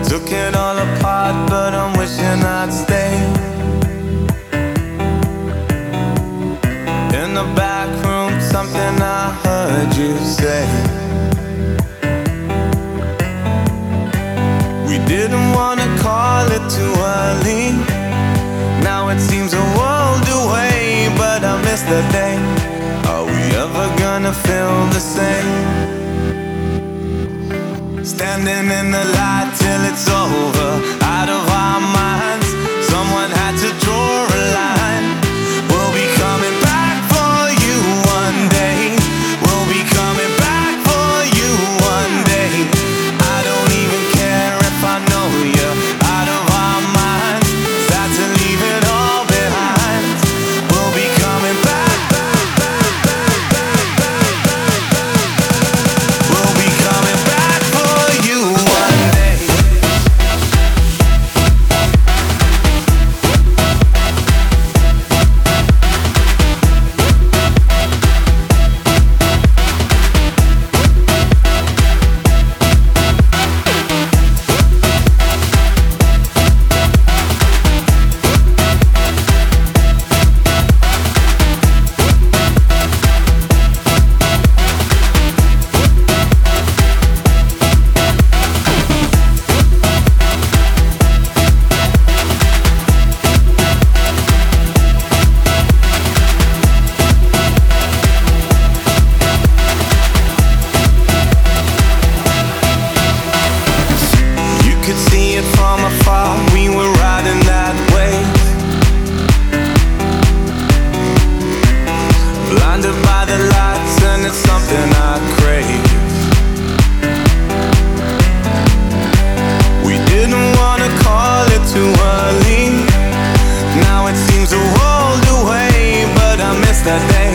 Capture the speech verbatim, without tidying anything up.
Took it all apart, but I'm wishing I'd stay. In the back room, something I heard you say. We didn't wanna call it too early. Now it seems a world away, but I miss that day. Are we ever gonna feel the same? Standing in the light till it's over, out of our minds. Someone had to draw a line. We'll be coming back for you one day. We'll be coming back for you one day. I don't even care if I know you're out of our minds. Sad to leave it all behind. We'll be coming back, back, back, back, back, back, back, back. We'll be coming back for you one day. See it from afar, we were riding that wave, blinded by the lights, and it's something I crave. We didn't wanna call it too early. Now it seems a world away, but I miss that day.